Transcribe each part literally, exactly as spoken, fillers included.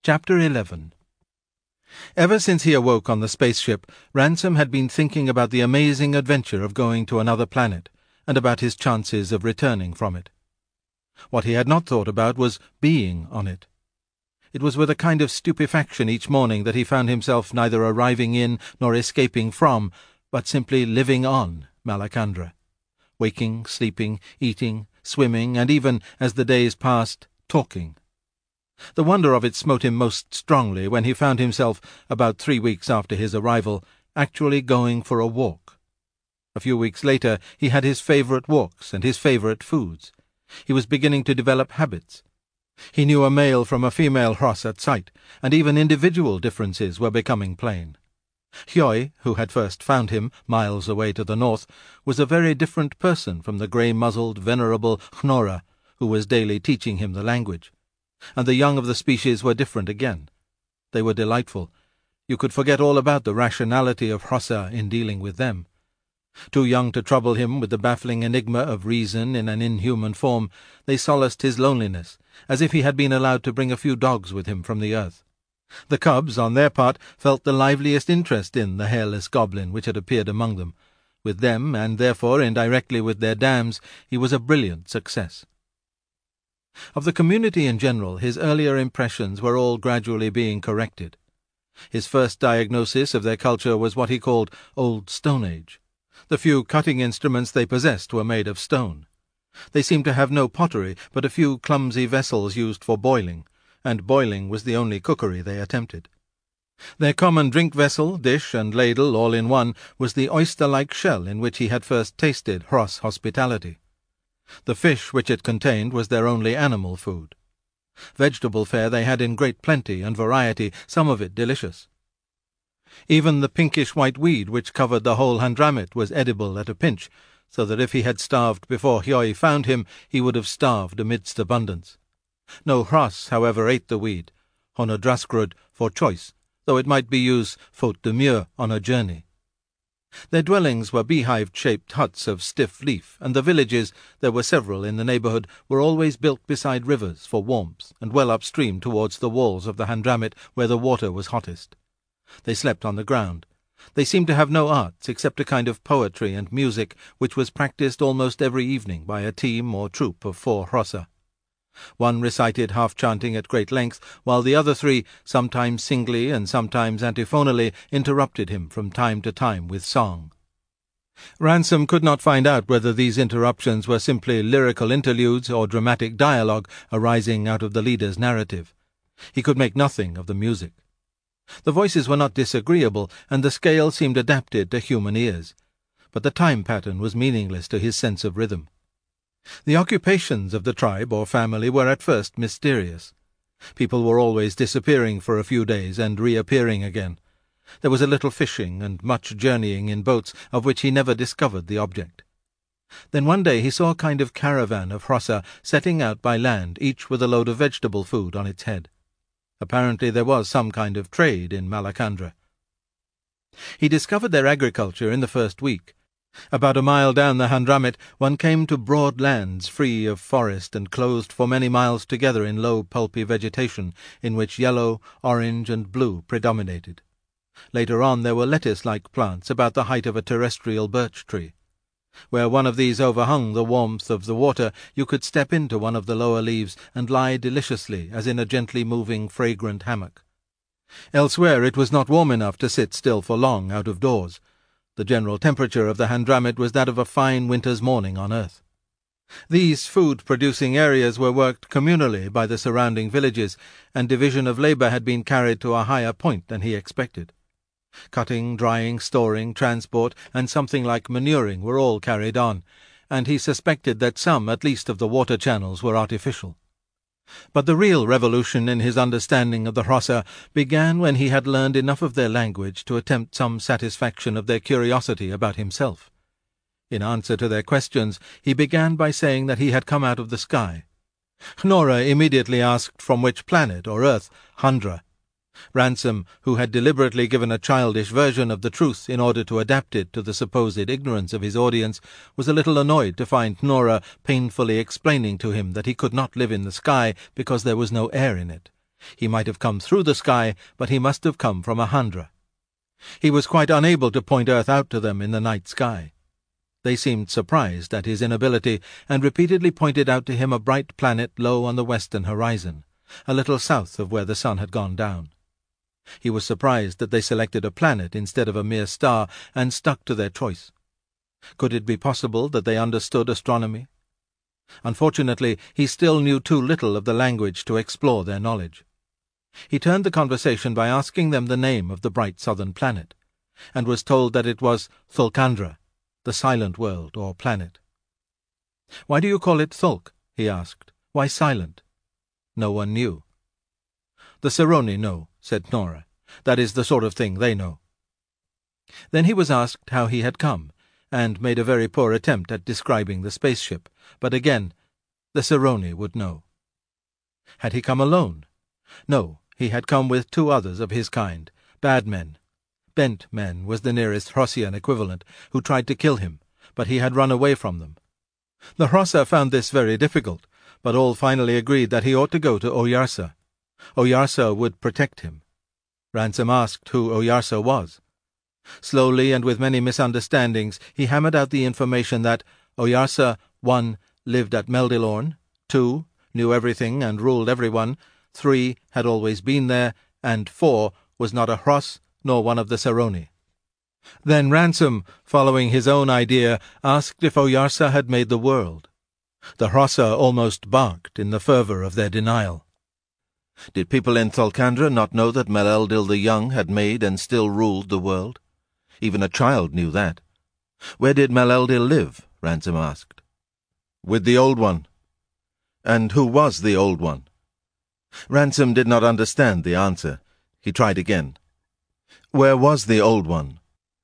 Chapter eleven. Ever since he awoke on the spaceship, Ransom had been thinking about the amazing adventure of going to another planet, and about his chances of returning from it. What he had not thought about was being on it. It was with a kind of stupefaction each morning that he found himself neither arriving in nor escaping from, but simply living on Malacandra, waking, sleeping, eating, swimming, and even, as the days passed, talking. The wonder of it smote him most strongly when he found himself, about three weeks after his arrival, actually going for a walk. A few weeks later he had his favourite walks and his favourite foods. He was beginning to develop habits. He knew a male from a female Hross at sight, and even individual differences were becoming plain. Hioi, who had first found him, miles away to the north, was a very different person from the grey-muzzled, venerable Hnora, who was daily teaching him the language. And the young of the species were different again. They were delightful. You could forget all about the rationality of Hrossa in dealing with them. Too young to trouble him with the baffling enigma of reason in an inhuman form, they solaced his loneliness, as if he had been allowed to bring a few dogs with him from the earth. The cubs, on their part, felt the liveliest interest in the hairless goblin which had appeared among them. With them, and therefore indirectly with their dams, he was a brilliant success. Of the community in general, his earlier impressions were all gradually being corrected. His first diagnosis of their culture was what he called Old Stone Age. The few cutting instruments they possessed were made of stone. They seemed to have no pottery, but a few clumsy vessels used for boiling, and boiling was the only cookery they attempted. Their common drink-vessel, dish, and ladle, all in one, was the oyster-like shell in which he had first tasted Hross hospitality. The fish which it contained was their only animal food. Vegetable fare they had in great plenty and variety, some of it delicious. Even the pinkish-white weed which covered the whole Handramit was edible at a pinch, so that if he had starved before Hioi found him, he would have starved amidst abundance. No Hross, however, ate the weed, Honodraskrud, for choice, though it might be used faute de mieux on a journey. Their dwellings were beehive-shaped huts of stiff leaf, and the villages, there were several in the neighbourhood, were always built beside rivers for warmth, and well upstream towards the walls of the Handramit where the water was hottest. They slept on the ground. They seemed to have no arts except a kind of poetry and music which was practised almost every evening by a team or troop of four Hrossa. One recited half-chanting at great length, while the other three, sometimes singly and sometimes antiphonally, interrupted him from time to time with song. Ransom could not find out whether these interruptions were simply lyrical interludes or dramatic dialogue arising out of the leader's narrative. He could make nothing of the music. The voices were not disagreeable, and the scale seemed adapted to human ears, but the time pattern was meaningless to his sense of rhythm. The occupations of the tribe or family were at first mysterious. People were always disappearing for a few days and reappearing again. There was a little fishing and much journeying in boats, of which he never discovered the object. Then one day he saw a kind of caravan of Hrossa setting out by land, each with a load of vegetable food on its head. Apparently there was some kind of trade in Malacandra. He discovered their agriculture in the first week. About a mile down the Handramit one came to broad lands free of forest and clothed for many miles together in low pulpy vegetation, in which yellow, orange, and blue predominated. Later on there were lettuce-like plants about the height of a terrestrial birch tree. Where one of these overhung the warmth of the water, you could step into one of the lower leaves and lie deliciously as in a gently moving, fragrant hammock. Elsewhere it was not warm enough to sit still for long out of doors. The general temperature of the Handramit was that of a fine winter's morning on earth. These food-producing areas were worked communally by the surrounding villages, and division of labour had been carried to a higher point than he expected. Cutting, drying, storing, transport, and something like manuring were all carried on, and he suspected that some, at least, of the water channels were artificial. But the real revolution in his understanding of the Hrossa began when he had learned enough of their language to attempt some satisfaction of their curiosity about himself. In answer to their questions, he began by saying that he had come out of the sky. Hnora immediately asked from which planet or earth, Handra. Ransom, who had deliberately given a childish version of the truth in order to adapt it to the supposed ignorance of his audience, was a little annoyed to find Hnora painfully explaining to him that he could not live in the sky because there was no air in it. He might have come through the sky, but he must have come from Ahandra. He was quite unable to point Earth out to them in the night sky. They seemed surprised at his inability, and repeatedly pointed out to him a bright planet low on the western horizon, a little south of where the sun had gone down. He was surprised that they selected a planet instead of a mere star, and stuck to their choice. Could it be possible that they understood astronomy? Unfortunately, he still knew too little of the language to explore their knowledge. He turned the conversation by asking them the name of the bright southern planet, and was told that it was Thulkandra, the silent world or planet. "Why do you call it Thulk?" he asked. "Why silent?" No one knew. "The Saroni know," said Nora. "That is the sort of thing they know." Then he was asked how he had come, and made a very poor attempt at describing the spaceship, but again, the Saroni would know. Had he come alone? No, he had come with two others of his kind, bad men. Bent men was the nearest Hrossian equivalent, who tried to kill him, but he had run away from them. The Hrossa found this very difficult, but all finally agreed that he ought to go to Oyarsa. Oyarsa would protect him. Ransom asked who Oyarsa was. Slowly and with many misunderstandings, he hammered out the information that Oyarsa, one, lived at Meldilorn, two, knew everything and ruled everyone, three, had always been there, and four, was not a Hross nor one of the Saroni. Then Ransom, following his own idea, asked if Oyarsa had made the world. The Hrossa almost barked in the fervour of their denial. Did people in Thulkandra not know that Mel-Eldil the Young had made and still ruled the world? Even a child knew that. Where did Mel-Eldil live? Ransom asked. With the Old One. And who was the Old One? Ransom did not understand the answer. He tried again. Where was the Old One?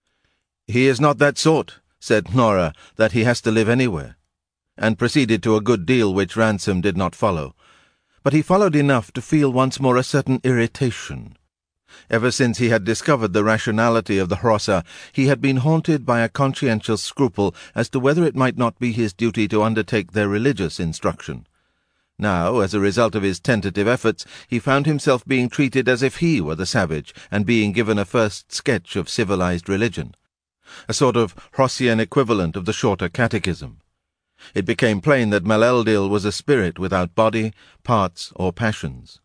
He is not that sort, said Nora, that he has to live anywhere, and proceeded to a good deal which Ransom did not follow. But he followed enough to feel once more a certain irritation. Ever since he had discovered the rationality of the Hrossa, he had been haunted by a conscientious scruple as to whether it might not be his duty to undertake their religious instruction. Now, as a result of his tentative efforts, he found himself being treated as if he were the savage, and being given a first sketch of civilized religion, a sort of Hrossian equivalent of the Shorter Catechism. It became plain that Mel-Eldil was a spirit without body, parts, or passions.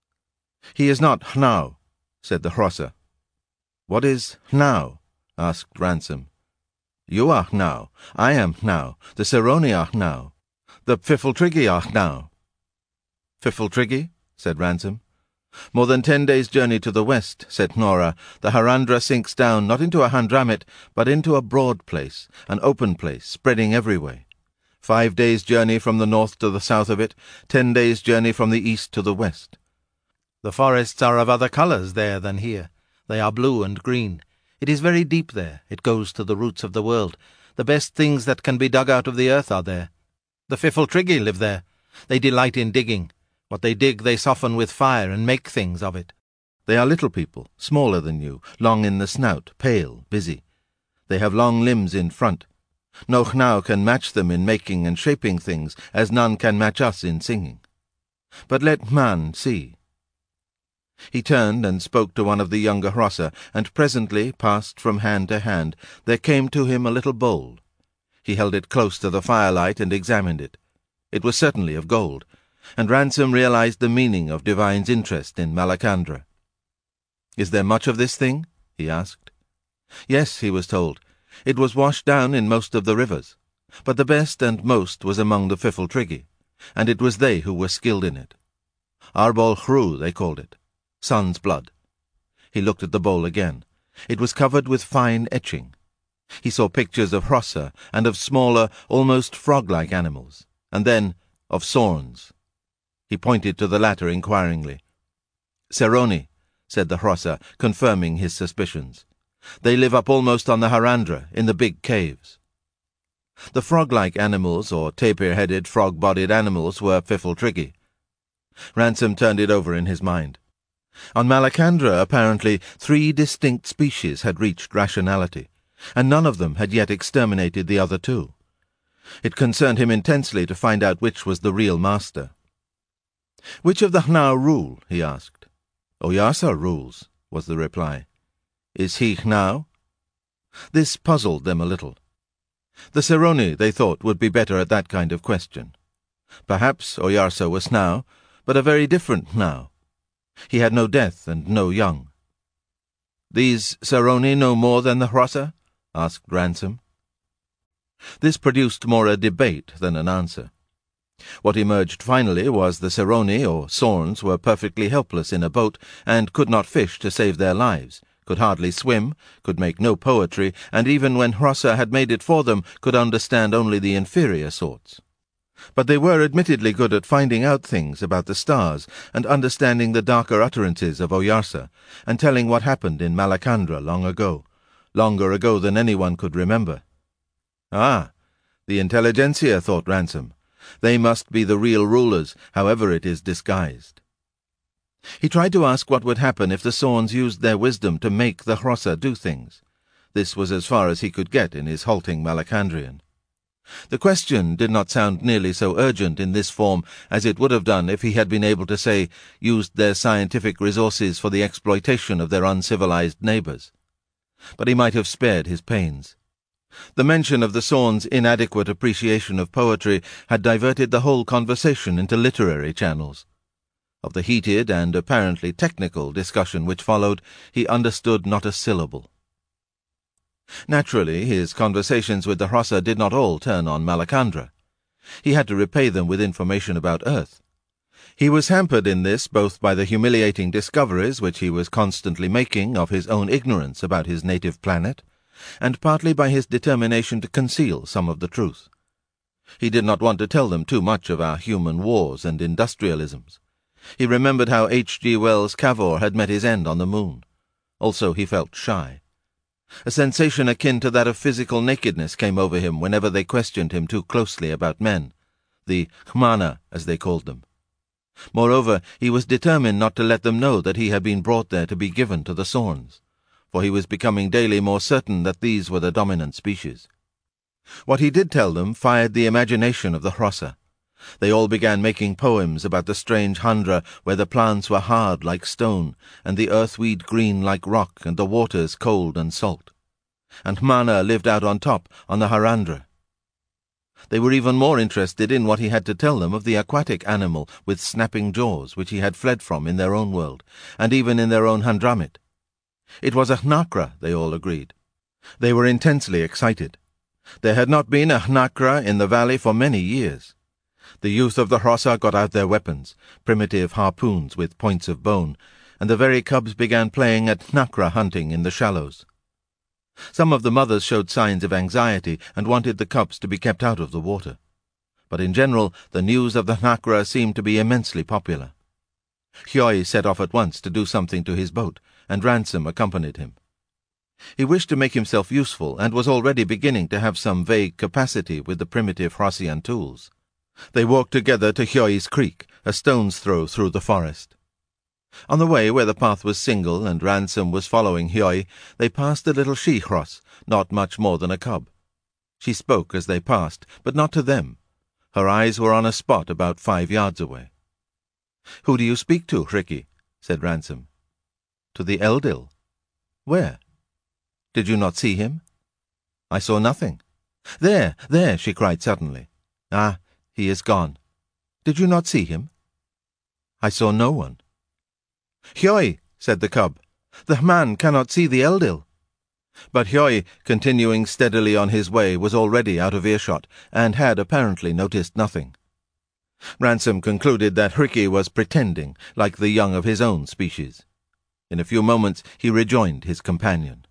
"He is not Hnau," said the Hrossa. "What is Hnau?" asked Ransom. "You are Hnau. I am Hnau. The Saroni are Hnau. The Pfiffeltriggi are Hnau." "Pfiffeltriggi?" said Ransom. "More than ten days' journey to the west," said Nora. "The Harandra sinks down not into a Handramit, but into a broad place, an open place, spreading every way. Five days' journey from the north to the south of it, ten days' journey from the east to the west. The forests are of other colours there than here. They are blue and green. It is very deep there. It goes to the roots of the world. The best things that can be dug out of the earth are there. The Pfiffeltriggi live there. They delight in digging. What they dig they soften with fire and make things of it. They are little people, smaller than you, long in the snout, pale, busy. They have long limbs in front. No Hnau can match them in making and shaping things, as none can match us in singing. But let Man see." He turned and spoke to one of the younger Hrossa, and presently, passed from hand to hand, there came to him a little bowl. He held it close to the firelight and examined it. It was certainly of gold, and Ransom realized the meaning of Divine's interest in Malacandra. "Is there much of this thing?" he asked. Yes, he was told. It was washed down in most of the rivers, but the best and most was among the Pfiffeltriggi, and it was they who were skilled in it. Arbol Hru, they called it. Sun's blood. He looked at the bowl again. It was covered with fine etching. He saw pictures of Hrossa and of smaller, almost frog-like animals, and then of Sorns. He pointed to the latter inquiringly. "Saroni," said the Hrossa, confirming his suspicions. "They live up almost on the Harandra, in the big caves." The frog-like animals, or tapir-headed, frog-bodied animals, were Pfiffeltriggi. Ransom turned it over in his mind. On Malacandra, apparently, three distinct species had reached rationality, and none of them had yet exterminated the other two. It concerned him intensely to find out which was the real master. "Which of the Hna rule?" he asked. "Oyarsa rules," was the reply. "Is he Hna?" This puzzled them a little. The Cerroni, they thought, would be better at that kind of question. Perhaps Oyarsa was Hna, but a very different Hna. He had no death and no young. "These Cerroni know more than the Hrossa?" asked Ransom. This produced more a debate than an answer. What emerged finally was the Cerroni, or Sorns, were perfectly helpless in a boat and could not fish to save their lives, could hardly swim, could make no poetry, and even when Hrossa had made it for them, could understand only the inferior sorts. But they were admittedly good at finding out things about the stars and understanding the darker utterances of Oyarsa, and telling what happened in Malacandra long ago, longer ago than anyone could remember. Ah, the intelligentsia, thought Ransom. They must be the real rulers, however it is disguised. He tried to ask what would happen if the Sorns used their wisdom to make the Hrossa do things. This was as far as he could get in his halting Malacandrian. The question did not sound nearly so urgent in this form as it would have done if he had been able to say, used their scientific resources for the exploitation of their uncivilized neighbors. But he might have spared his pains. The mention of the Sorns' inadequate appreciation of poetry had diverted the whole conversation into literary channels. Of the heated and apparently technical discussion which followed, he understood not a syllable. Naturally, his conversations with the Hrossa did not all turn on Malacandra. He had to repay them with information about Earth. He was hampered in this both by the humiliating discoveries which he was constantly making of his own ignorance about his native planet, and partly by his determination to conceal some of the truth. He did not want to tell them too much of our human wars and industrialisms. He remembered how H G Wells' Cavor had met his end on the moon. Also he felt shy. A sensation akin to that of physical nakedness came over him whenever they questioned him too closely about men, the Hmana, as they called them. Moreover, he was determined not to let them know that he had been brought there to be given to the Sorns, for he was becoming daily more certain that these were the dominant species. What he did tell them fired the imagination of the Hrossa. They all began making poems about the strange Handra where the plants were hard like stone, and the earthweed green like rock, and the waters cold and salt. And Hmana lived out on top, on the Harandra. They were even more interested in what he had to tell them of the aquatic animal with snapping jaws which he had fled from in their own world, and even in their own Handramit. It was a Hnakra, they all agreed. They were intensely excited. There had not been a Hnakra in the valley for many years. The youth of the Hrossa got out their weapons, primitive harpoons with points of bone, and the very cubs began playing at Hnakra hunting in the shallows. Some of the mothers showed signs of anxiety and wanted the cubs to be kept out of the water. But in general, the news of the Hnakra seemed to be immensely popular. Hjoi set off at once to do something to his boat, and Ransom accompanied him. He wished to make himself useful, and was already beginning to have some vague capacity with the primitive Hrossian tools. They walked together to Hjoi's Creek, a stone's throw through the forest. On the way, where the path was single and Ransom was following Hjoi, they passed a little she-hross, not much more than a cub. She spoke as they passed, but not to them. Her eyes were on a spot about five yards away. "Who do you speak to, Hriki?" said Ransom. "To the Eldil." "Where?" "Did you not see him?" "I saw nothing." "There, there," she cried suddenly. "Ah, he is gone. Did you not see him?" "I saw no one." "Hjoi," said the cub, "the Hman cannot see the Eldil." But Hjoi, continuing steadily on his way, was already out of earshot, and had apparently noticed nothing. Ransom concluded that Hriki was pretending, like the young of his own species. In a few moments he rejoined his companion.